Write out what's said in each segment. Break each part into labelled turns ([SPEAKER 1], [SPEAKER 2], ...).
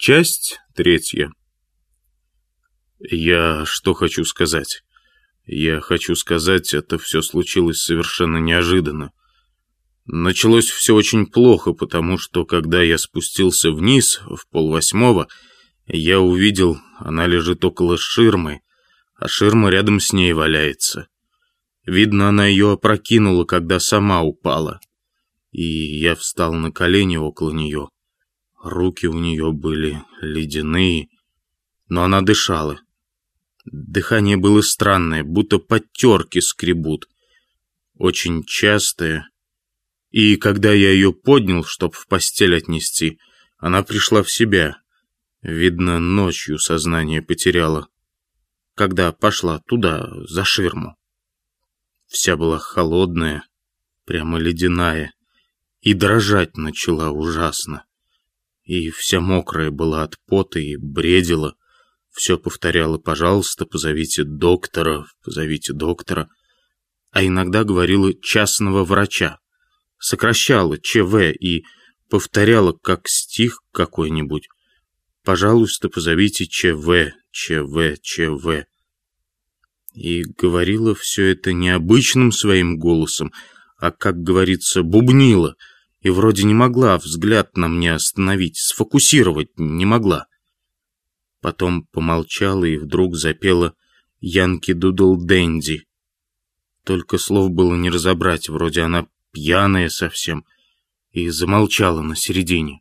[SPEAKER 1] Часть третья. Я что хочу сказать? Я хочу сказать, это все случилось совершенно неожиданно. Началось все очень плохо, потому что, когда я спустился вниз в 7:30, я увидел, она лежит около ширмы, а ширма рядом с ней валяется. Видно, она ее опрокинула, когда сама упала. И я встал на колени около нее. Руки у нее были ледяные, но она дышала. Дыхание было странное, будто подтерки скребут. Очень частое. И когда я ее поднял, чтоб в постель отнести, она пришла в себя. Видно, ночью сознание потеряла, когда пошла туда, за ширму. Вся была холодная, прямо ледяная, и дрожать начала ужасно. И вся мокрая была от пота и бредила. Все повторяла: «Пожалуйста, позовите доктора, позовите доктора». А иногда говорила «частного врача». Сокращала ЧВ и повторяла, как стих какой-нибудь: «Пожалуйста, позовите ЧВ, ЧВ, ЧВ». И говорила все это необычным своим голосом, а, как говорится, бубнила. И вроде не могла взгляд на мне остановить, сфокусировать не могла. Потом помолчала и вдруг запела «Янки Дудл Дэнди». Только слов было не разобрать, вроде она пьяная совсем, и замолчала на середине.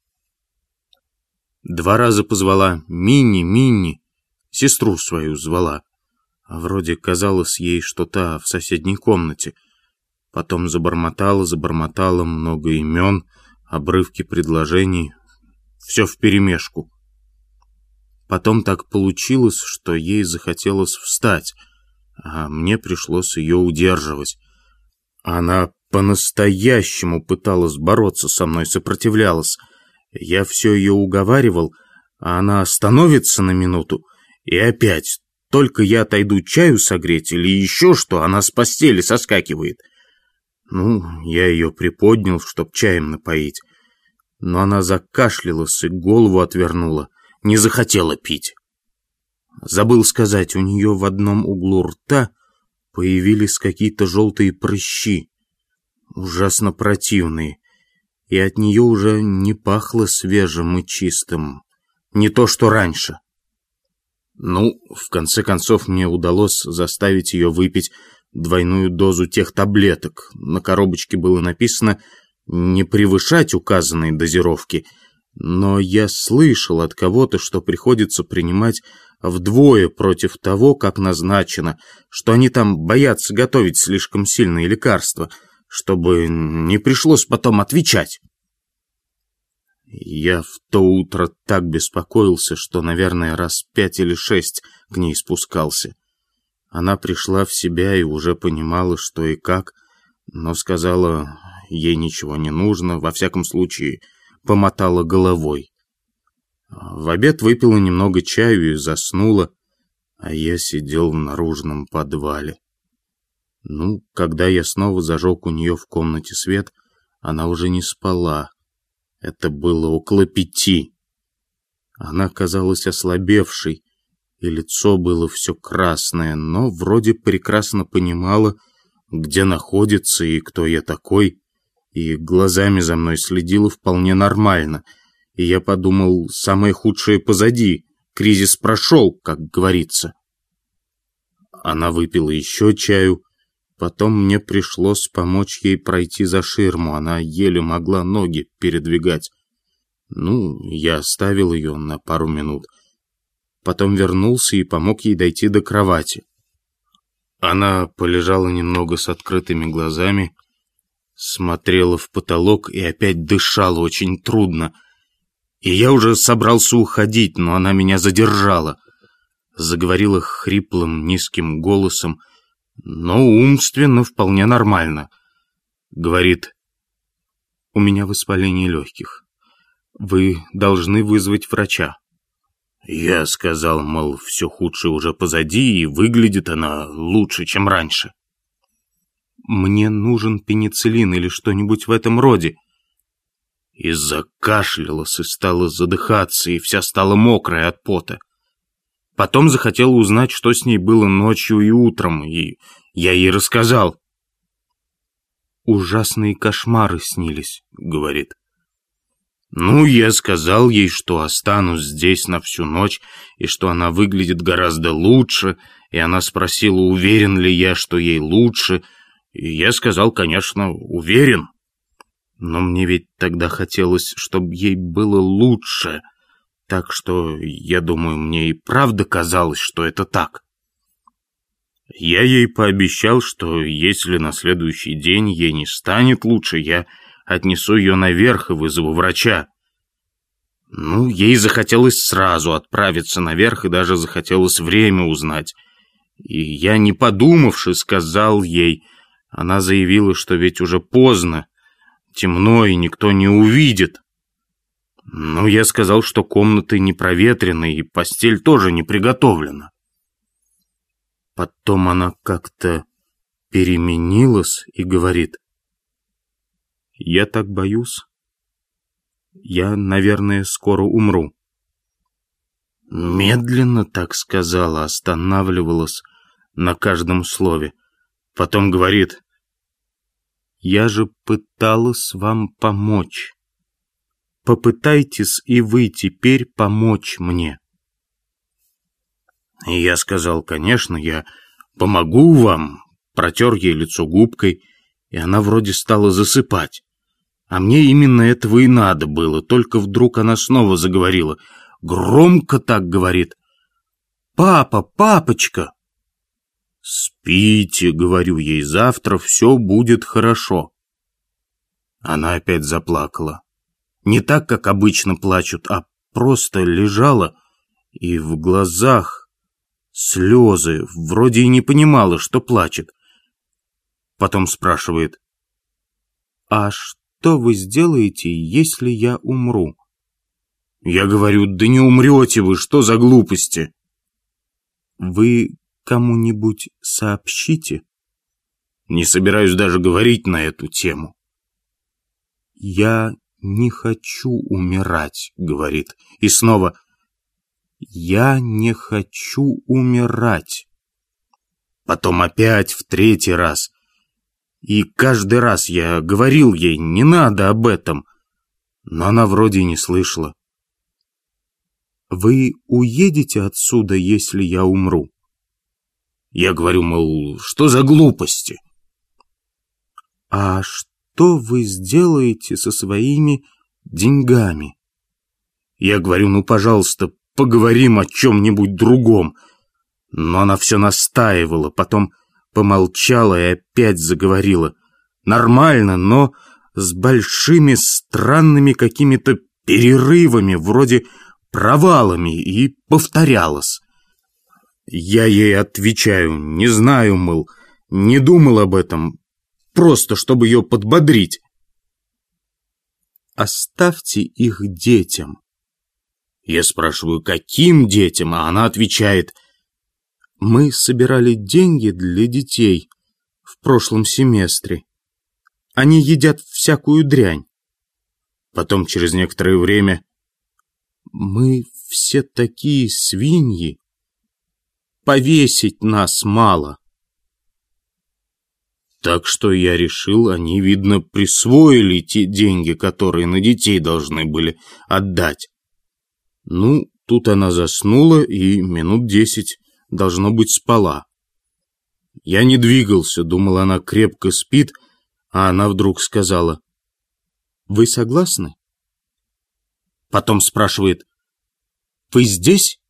[SPEAKER 1] 2 раза позвала «Минни, Минни», сестру свою звала, а вроде казалось ей, что та в соседней комнате. Потом забормотала много имен, обрывки предложений, все вперемешку. Потом так получилось, что ей захотелось встать, а мне пришлось ее удерживать. Она по-настоящему пыталась бороться со мной, сопротивлялась. Я все ее уговаривал, а она остановится на минуту, и опять, только я отойду чаю согреть или еще что, она с постели соскакивает. Я ее приподнял, чтоб чаем напоить, но она закашлялась и голову отвернула, не захотела пить. Забыл сказать, у нее в одном углу рта появились какие-то желтые прыщи, ужасно противные, и от нее уже не пахло свежим и чистым, не то что раньше. В конце концов, мне удалось заставить ее выпить 2 дозу тех таблеток. На коробочке было написано «не превышать указанной дозировки», но я слышал от кого-то, что приходится принимать вдвое против того, как назначено, что они там боятся готовить слишком сильные лекарства, чтобы не пришлось потом отвечать. Я в то утро так беспокоился, что, наверное, раз 5 или 6 к ней спускался. Она пришла в себя и уже понимала, что и как, но сказала, ей ничего не нужно, во всяком случае, помотала головой. В обед выпила немного чаю и заснула, а я сидел в наружном подвале. Когда я снова зажег у нее в комнате свет, она уже не спала. Это было около 5. Она казалась ослабевшей, и лицо было все красное, но вроде прекрасно понимала, где находится и кто я такой, и глазами за мной следила вполне нормально. И я подумал, самое худшее позади, кризис прошел, как говорится. Она выпила еще чаю, потом мне пришлось помочь ей пройти за ширму, она еле могла ноги передвигать. Я оставил ее на пару минут. Потом вернулся и помог ей дойти до кровати. Она полежала немного с открытыми глазами, смотрела в потолок и опять дышала очень трудно. И я уже собрался уходить, но она меня задержала. Заговорила хриплым, низким голосом, но умственно вполне нормально. Говорит: «У меня воспаление легких. Вы должны вызвать врача». Я сказал, мол, все худшее уже позади, и выглядит она лучше, чем раньше. «Мне нужен пенициллин или что-нибудь в этом роде». и закашлялась, и стала задыхаться, и вся стала мокрая от пота. Потом захотела узнать, что с ней было ночью и утром, и я ей рассказал. «Ужасные кошмары снились», — говорит. Ну, я сказал ей, что останусь здесь на всю ночь, и что она выглядит гораздо лучше, и она спросила, уверен ли я, что ей лучше, и я сказал, конечно, уверен. Но мне ведь тогда хотелось, чтобы ей было лучше, так что, я думаю, мне и правда казалось, что это так. Я ей пообещал, что если на следующий день ей не станет лучше, я отнесу ее наверх и вызову врача. Ну, ей захотелось сразу отправиться наверх, и даже захотелось время узнать. И я, не подумавши, сказал ей. Она заявила, что ведь уже поздно, темно, и никто не увидит. Ну, я сказал, что комнаты не проветрены, и постель тоже не приготовлена. Потом она как-то переменилась и говорит: «Я так боюсь. Я, наверное, скоро умру». Медленно так сказала, останавливалась на каждом слове. Потом говорит: «Я же пыталась вам помочь. Попытайтесь и вы теперь помочь мне». И я сказал: «Конечно, я помогу вам». Протер ей лицо губкой, и она вроде стала засыпать. А мне именно этого и надо было. Только вдруг она снова заговорила. Громко так говорит: «Папа, папочка!» «Спите», — говорю ей, — «завтра все будет хорошо». Она опять заплакала. Не так, как обычно плачут, а просто лежала, и в глазах слезы, вроде и не понимала, что плачет. Потом спрашивает: «А что вы сделаете, если я умру?» Я говорю: «Да не умрете вы, что за глупости?» «Вы кому-нибудь сообщите?» Не собираюсь даже говорить на эту тему. «Я не хочу умирать», — говорит. И снова: «Я не хочу умирать». Потом опять в третий раз. И каждый раз я говорил ей: «Не надо об этом». Но она вроде не слышала. «Вы уедете отсюда, если я умру?» Я говорю, мол, что за глупости? «А что вы сделаете со своими деньгами?» Я говорю: «Ну, пожалуйста, поговорим о чем-нибудь другом». Но она все настаивала, потом помолчала и опять заговорила. Нормально, но с большими странными какими-то перерывами, вроде провалами, и повторялась. Я ей отвечаю: «Не знаю, мол, не думал об этом, просто чтобы ее подбодрить». «Оставьте их детям». Я спрашиваю: «Каким детям?» А она отвечает: «Мы собирали деньги для детей в прошлом семестре. Они едят всякую дрянь». Потом, через некоторое время: «Мы все такие свиньи. Повесить нас мало». Так что я решил, они, видно, присвоили те деньги, которые на детей должны были отдать. Ну, тут она заснула и минут 10, должно быть, спала. Я не двигался, думал, она крепко спит, а она вдруг сказала: «Вы согласны?» Потом спрашивает: «Вы здесь?»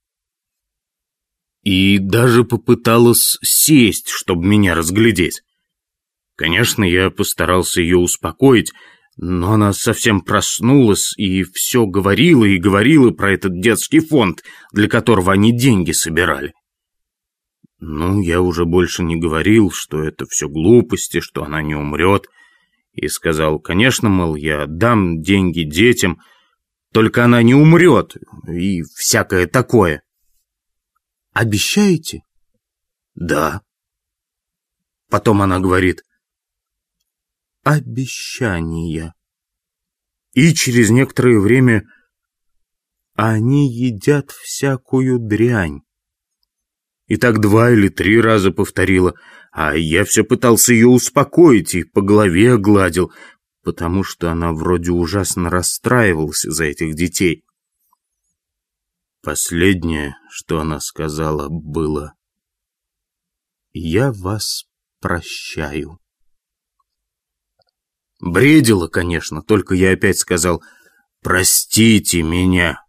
[SPEAKER 1] И даже попыталась сесть, чтобы меня разглядеть. Конечно, я постарался ее успокоить, но она совсем проснулась и все говорила и говорила про этот детский фонд, для которого они деньги собирали. Ну, я уже больше не говорил, что это все глупости, что она не умрет, и сказал: «Конечно, мол, я дам деньги детям, только она не умрет», и всякое такое. «Обещаете?» «Да». Потом она говорит: «Обещания». И через некоторое время: они едят всякую дрянь. И так 2 или 3 раза повторила, а я все пытался ее успокоить и по голове гладил, потому что она вроде ужасно расстраивалась за этих детей. Последнее, что она сказала, было: «Я вас прощаю». Бредила, конечно, только я опять сказал: «Простите меня».